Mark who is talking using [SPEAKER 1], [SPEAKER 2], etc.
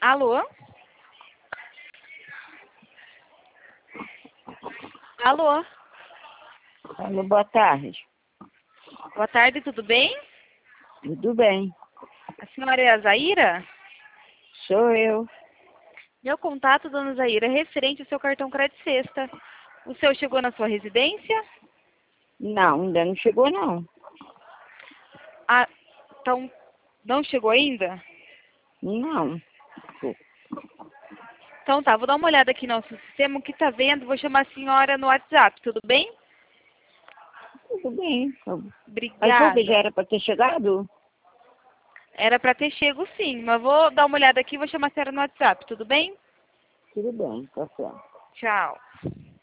[SPEAKER 1] Alô? Alô?
[SPEAKER 2] Alô, boa tarde.
[SPEAKER 1] Boa tarde, tudo bem?
[SPEAKER 2] Tudo bem?
[SPEAKER 1] A senhora é a Zaira?
[SPEAKER 2] Sou eu.
[SPEAKER 1] Meu contato, dona Zaira, é referente ao seu cartão crédito sexta. O seu chegou na sua residência?
[SPEAKER 2] Não, ainda não chegou, não.
[SPEAKER 1] Ah, então, não chegou ainda?
[SPEAKER 2] Não.
[SPEAKER 1] Então tá, vou dar uma olhada aqui no nosso sistema, o que tá vendo, vou chamar a senhora no WhatsApp, tudo bem?
[SPEAKER 2] Tudo bem. Mas por que já
[SPEAKER 1] Obrigada.
[SPEAKER 2] era para ter chegado?
[SPEAKER 1] Era pra ter chego sim, mas vou dar uma olhada aqui e vou chamar a senhora no WhatsApp, tudo bem?
[SPEAKER 2] Tudo bem, tá certo.
[SPEAKER 1] Tchau.